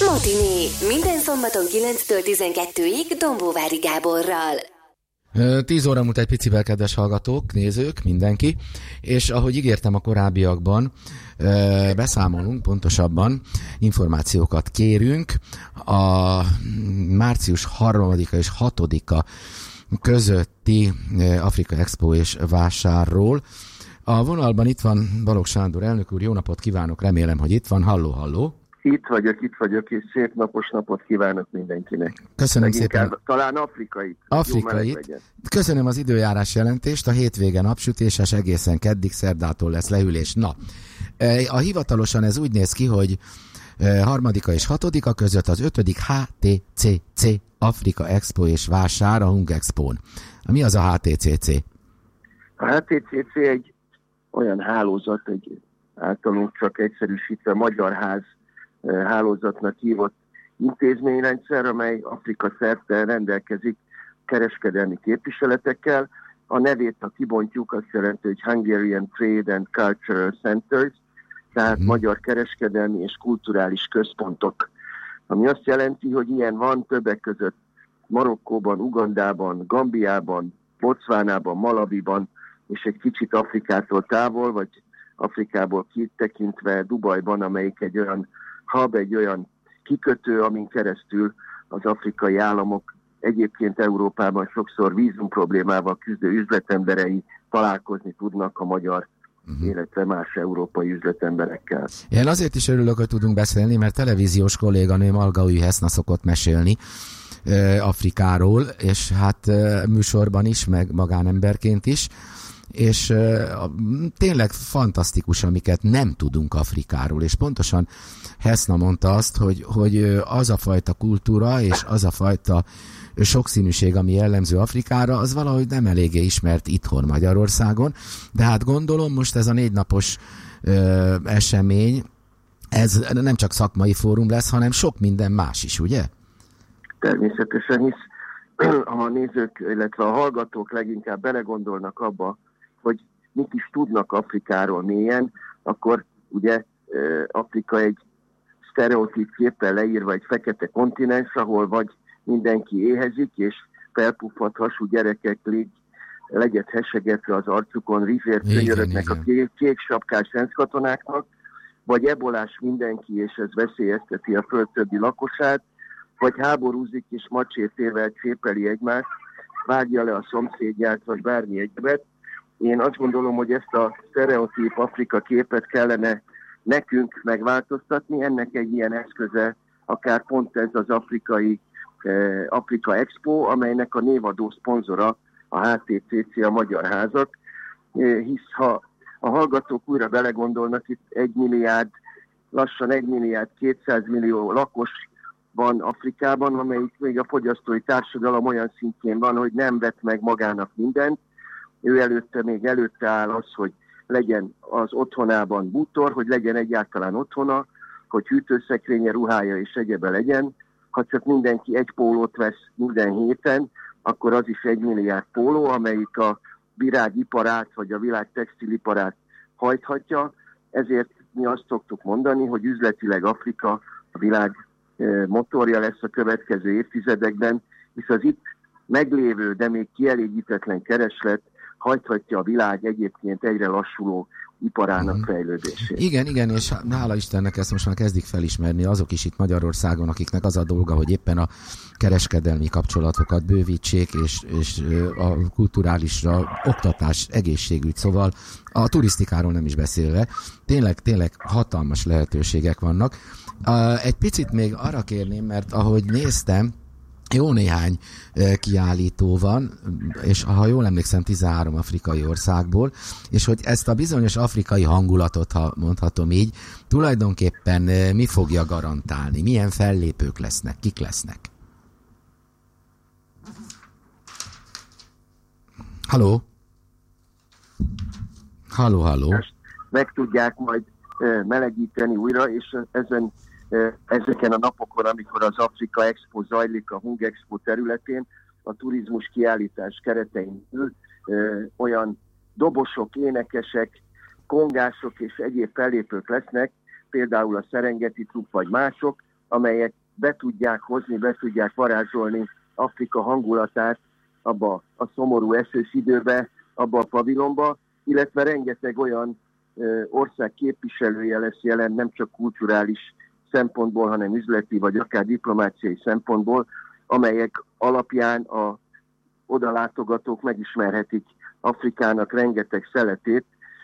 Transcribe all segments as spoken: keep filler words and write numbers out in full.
Matiné. Minden szombaton kilenctől tizenkettőig Dombóvári Gáborral. Tíz óra múlt egy picivel, kedves hallgatók, nézők, mindenki, és ahogy ígértem a korábbiakban, beszámolunk, pontosabban információkat kérünk a március harmadika és hatodika közötti Afrika Expo és vásárról. A vonalban itt van Balogh Sándor elnök úr, jó napot kívánok, remélem, hogy itt van. Halló, halló. Itt vagyok, itt vagyok, és szép napos napot kívánok mindenkinek. Köszönöm Leginkább, szépen. Talán afrikait. Afrikait. Köszönöm az időjárás jelentést, a hétvége napsütéses, egészen keddig, szerdától lesz lehűlés. Na, a hivatalosan ez úgy néz ki, hogy harmadika és hatodika között az ötödik há té cé cé Afrika Expo és vásár a Hungexpón. Mi az a há té cé cé? A há té cé cé egy olyan hálózat, egy általunk csak egyszerűsítve Magyar Ház hálózatnak hívott intézményrendszer, amely Afrika szerte rendelkezik kereskedelmi képviseletekkel. A nevét, ha kibontjuk, azt jelenti, hogy Hungarian Trade and Cultural Centers, tehát mm. magyar kereskedelmi és kulturális központok. Ami azt jelenti, hogy ilyen van többek között Marokkóban, Ugandában, Gambiában, Botswanában, Malawiban, és egy kicsit Afrikától távol, vagy Afrikából kitekintve Dubajban, amelyik egy olyan hub, egy olyan kikötő, amin keresztül az afrikai államok egyébként Európában sokszor vízum problémával küzdő üzletemberei találkozni tudnak a magyar, uh-huh. illetve más európai üzletemberekkel. Én azért is örülök, hogy tudunk beszélni, mert televíziós kolléganőm Algaúj Heszna szokott mesélni uh, Afrikáról, és hát uh, műsorban is, meg magánemberként is, és uh, tényleg fantasztikus, amiket nem tudunk Afrikáról, és pontosan Heszna mondta azt, hogy, hogy az a fajta kultúra és az a fajta sokszínűség, ami jellemző Afrikára, az valahogy nem eléggé ismert itthon Magyarországon, de hát gondolom most ez a négy napos ö, esemény, ez nem csak szakmai fórum lesz, hanem sok minden más is, ugye? Természetesen, hisz a nézők, illetve a hallgatók leginkább belegondolnak abba, hogy mit is tudnak Afrikáról mélyen, akkor ugye Afrika egy sztereotíp képpel leírva egy fekete kontinens, ahol vagy mindenki éhezik, és felpuffadt hasú gyerekek légy, legyet hesegetve az arcukon, rizsért könyörögnek a kék, kék sapkás rendkatonáknak, vagy ebolás mindenki, és ez veszélyezteti a föld többi lakosát, vagy háborúzik és macsétével csépeli egymást, vágja le a szomszédját, vagy bármi egyebet. Én azt gondolom, hogy ezt a sztereotíp Afrika képet kellene nekünk megváltoztatni, ennek egy ilyen eszköze, akár pont ez az afrikai eh, Afrika Expo, amelynek a névadó szponzora a há té cé cé, a Magyar Házak, eh, hisz ha a hallgatók újra belegondolnak, itt egy milliárd, lassan egy milliárd kétszáz millió lakos van Afrikában, amelyik még a fogyasztói társadalom olyan szintjén van, hogy nem vett meg magának mindent. Ő előtte, még előtte áll az, hogy legyen az otthonában bútor, hogy legyen egyáltalán otthona, hogy hűtőszekrénye, ruhája és egyebe legyen. Ha csak mindenki egy pólót vesz minden héten, akkor az is egy milliárd póló, amelyik a virágiparát vagy a világ textiliparát hajthatja. Ezért mi azt szoktuk mondani, hogy üzletileg Afrika a világ motorja lesz a következő évtizedekben, hisz az itt meglévő, de még kielégítetlen kereslet hajthatja a világ egyébként egyre lassuló iparának mm. fejlődését. Igen, igen, és hála Istennek ezt most már kezdik felismerni azok is itt Magyarországon, akiknek az a dolga, hogy éppen a kereskedelmi kapcsolatokat bővítsék, és, és a kulturálisra, oktatás, egészségügy, szóval a turisztikáról nem is beszélve, tényleg, tényleg hatalmas lehetőségek vannak. Egy picit még arra kérném, mert ahogy néztem, jó néhány kiállító van, és ha jól emlékszem, tizenhárom afrikai országból, és hogy ezt a bizonyos afrikai hangulatot, ha mondhatom így, tulajdonképpen mi fogja garantálni? Milyen fellépők lesznek? Kik lesznek? Halló? Halló, halló? Meg tudják majd melegíteni újra, és ezen ezeken a napokon, amikor az Afrika Expo zajlik a Hungexpo területén, a turizmus kiállítás keretein belül olyan dobosok, énekesek, kongások és egyéb fellépők lesznek, például a Serengeti Klub vagy mások, amelyek be tudják hozni, be tudják varázsolni Afrika hangulatát abba a szomorú esős időbe, abba a pavilonba, illetve rengeteg olyan ö, ország képviselője lesz jelen, nem csak kulturális szempontból, hanem üzleti vagy akár diplomáciai szempontból, amelyek alapján a odalátogatók megismerhetik Afrikának rengeteg szeletét,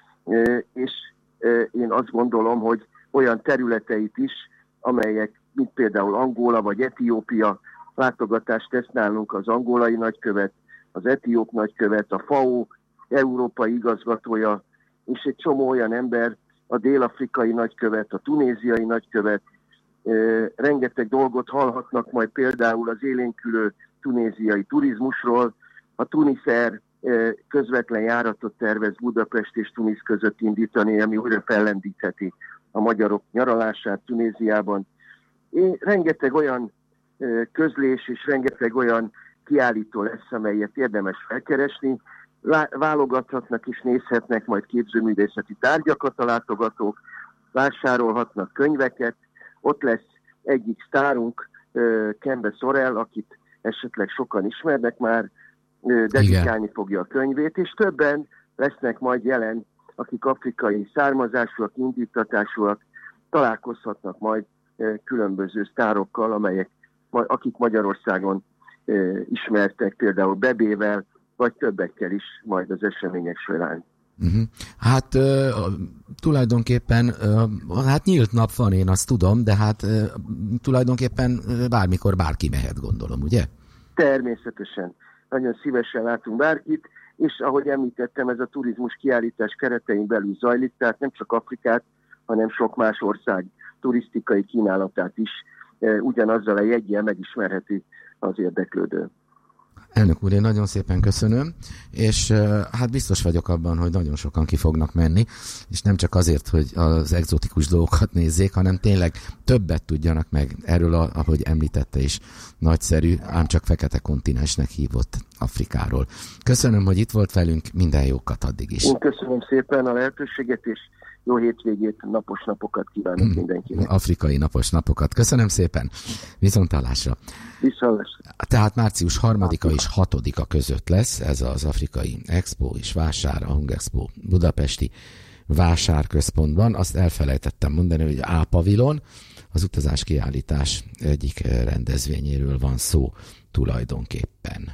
ö, és ö, én azt gondolom, hogy olyan területeit is, amelyek, mint például Angola vagy Etiópia, látogatást tesz nálunk az angolai nagykövet, az etióp nagykövet, a FAO európai igazgatója, és egy csomó olyan ember, a dél-afrikai nagykövet, a tunéziai nagykövet, e, rengeteg dolgot hallhatnak majd például az élénkülő tunéziai turizmusról. A Tunisair e, közvetlen járatot tervez Budapest és Tunis között indítani, ami újra fellendítheti a magyarok nyaralását Tunéziában. É, rengeteg olyan e, közlés és rengeteg olyan kiállító lesz, amelyet érdemes felkeresni. Válogathatnak és nézhetnek majd képzőművészeti tárgyakat a látogatók, vásárolhatnak könyveket. Ott lesz egyik sztárunk, Kembe Sorel, akit esetleg sokan ismernek már, dedikálni Igen. fogja a könyvét, és többen lesznek majd jelen, akik afrikai származásúak, indítatásúak, találkozhatnak majd különböző sztárokkal, amelyek, akik Magyarországon ismertek, például Bebével, vagy többekkel is majd az események során. Uh-huh. Hát uh, tulajdonképpen uh, hát nyílt nap van, én azt tudom, de hát uh, tulajdonképpen bármikor bárki mehet, gondolom, ugye? Természetesen. Nagyon szívesen látunk bárkit, és ahogy említettem, ez a turizmus kiállítás keretein belül zajlik, tehát nem csak Afrikát, hanem sok más ország turisztikai kínálatát is uh, ugyanazzal a jeggyel megismerheti az érdeklődő. Elnök úr, én nagyon szépen köszönöm, és hát biztos vagyok abban, hogy nagyon sokan ki fognak menni, és nem csak azért, hogy az egzotikus dolgokat nézzék, hanem tényleg többet tudjanak meg erről, a, ahogy említette is, nagyszerű, ám csak fekete kontinensnek hívott Afrikáról. Köszönöm, hogy itt volt velünk, minden jókat addig is. Én köszönöm szépen a lehetőséget, és jó hétvégét, napos napokat kívánok mindenkinek. Afrikai napos napokat. Köszönöm szépen. Viszonthallásra. Viszonthallásra. Tehát március harmadika és hatodika között lesz ez az Afrikai Expo és Vásár, a Hungexpo budapesti vásárközpontban. Azt elfelejtettem mondani, hogy A pavilon, az utazás kiállítás egyik rendezvényéről van szó tulajdonképpen.